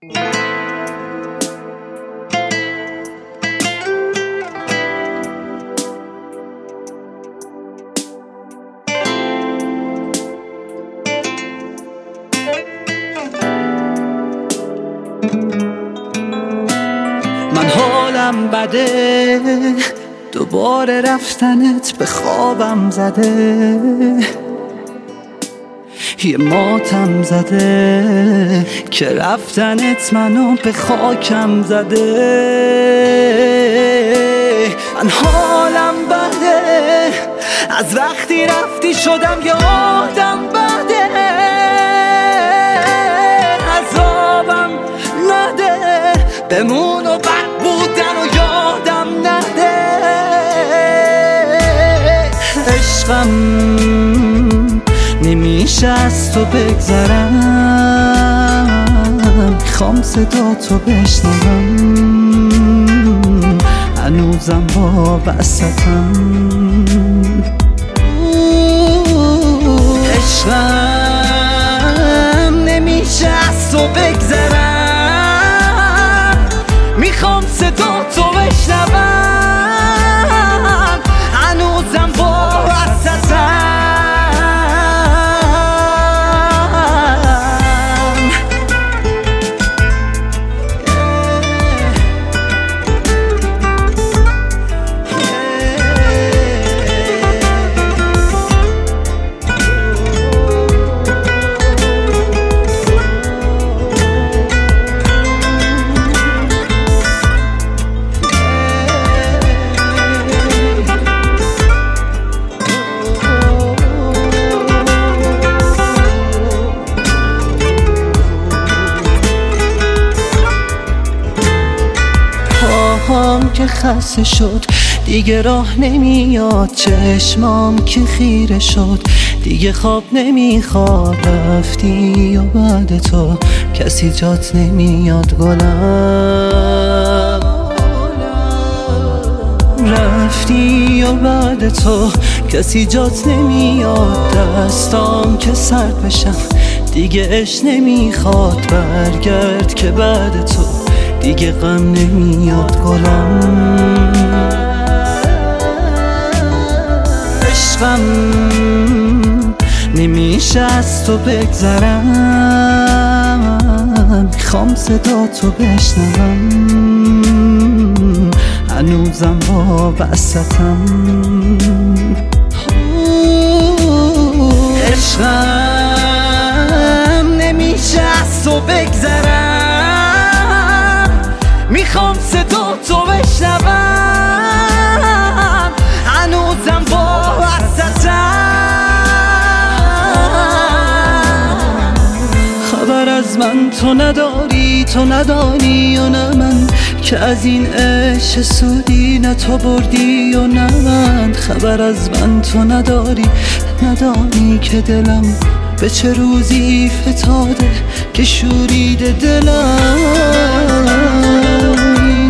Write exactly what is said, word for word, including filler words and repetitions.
من حالم بده، دوباره رفتنت به خوابم زده، یه ماتم زده که رفتنت منو به خاکم زده. من حالم بده، از وقتی رفتی شدم یادم بده، عذابم نده، بمون و بد بودن و یادم نده. عشقم نمیشه از تو بگذرم، میخوام صدا تو بشنوم، هنوزم با وسطم. عشقم نمیشه از تو بگذرم، میخوام صدا تو بشنوم، هنوزم با وسطم. پاهام که خسته شد دیگه راه نمیاد، چشمام که خیره شد دیگه خواب نمیخواد. رفتی و بعد تو کسی جات نمیاد گلم، رفتی و بعد تو کسی جات نمیاد. دستام که سرد بشم دیگه عشق نمیخواد، برگرد که بعد تو دیگه غم نمیاد گلم. عشقم نمیشه از تو بگذرم، میخوام صدا تو بشنوم، هنوزم با وسطم. عشقم نمیشه از تو بگذرم، میخوام صدا تو بشنوم، هنوزم با وسطم. خبر از من تو نداری، تو ندانی و نه من، که از این عشق سودی نه تو بردی و نه من. خبر از من تو نداری، ندانی که دلم به چه روزی فتاده که شوریده دلم.